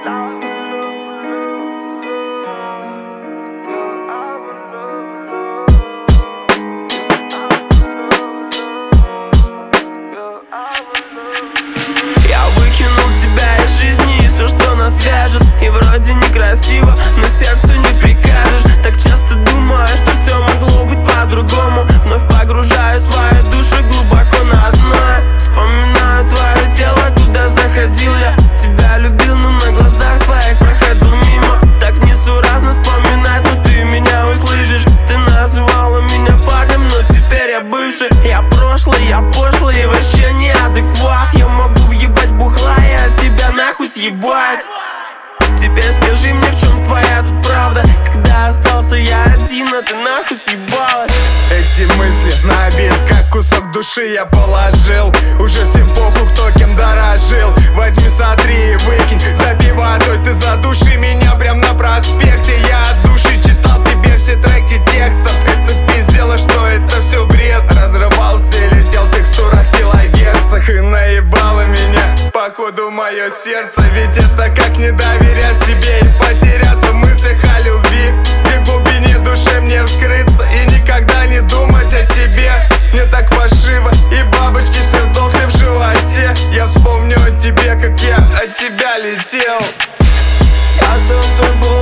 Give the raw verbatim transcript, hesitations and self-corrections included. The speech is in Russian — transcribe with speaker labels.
Speaker 1: Я выкинул тебя из жизни, и все, что нас вяжет. И вроде некрасиво, но сердцу не прикажешь. Так часто думаю, что все могло быть по-другому. Вновь погружаю свою душу глубоко на дно. Вспоминаю твое тело, куда заходил я. Тебя любил, но на глазах твоих проходил мимо. Так несуразно вспоминать, но ты меня услышишь. Ты называла меня парнем, но теперь я бывший. Я прошлый, я пошлый и вообще неадекват. Я могу въебать бухла и от тебя нахуй съебать. Теперь скажи мне, в чем твоя тут правда? Когда остался я один, а ты нахуй съебалась.
Speaker 2: Эти мысли на обид, как кусок души я положил. Уже всем похуй, кто кем дорожил. Возьми, сотри и выкинь, забей водой. Ты задуши меня прям на проспекте. Я от души читал тебе все треки текстов. Это пиздело, что это все бред. Разрывался и летел в текстурах килогерцах. И наебало меня, походу, мое сердце. Ведь это как не доверять себе и потеряться в мыслях о любви. Где в глубине души мне вскрыться и никогда не думать о тебе. Мне так пошиво, и бабочки все сдохли в животе. Я вспомню о тебе, как я от тебя летел.
Speaker 1: Я сон твой был